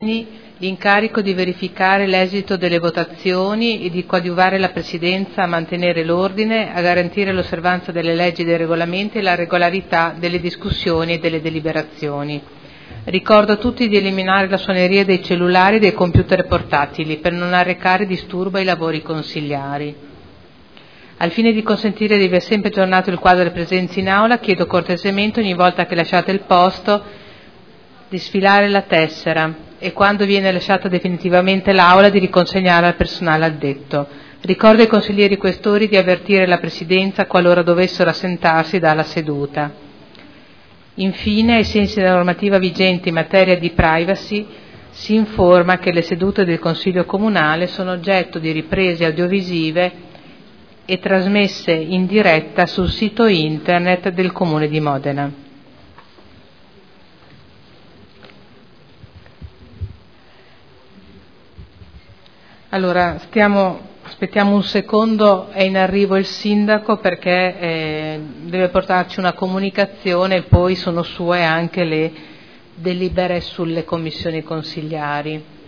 l'incarico di verificare l'esito delle votazioni e di coadiuvare la Presidenza a mantenere l'ordine, a garantire l'osservanza delle leggi e dei regolamenti e la regolarità delle discussioni e delle deliberazioni. Ricordo a tutti di eliminare la suoneria dei cellulari e dei computer portatili per non arrecare disturbo ai lavori consiliari. Al fine di consentire di aver sempre aggiornato il quadro delle presenze in aula, chiedo cortesemente ogni volta che lasciate il posto di sfilare la tessera e quando viene lasciata definitivamente l'aula di riconsegnare al personale addetto. Ricordo ai consiglieri questori di avvertire la Presidenza qualora dovessero assentarsi dalla seduta. Infine, ai sensi della normativa vigente in materia di privacy, si informa che le sedute del Consiglio Comunale sono oggetto di riprese audiovisive e trasmesse in diretta sul sito internet del Comune di Modena. Allora, aspettiamo un secondo, è in arrivo il sindaco perché deve portarci una comunicazione e poi sono sue anche le delibere sulle commissioni consigliari.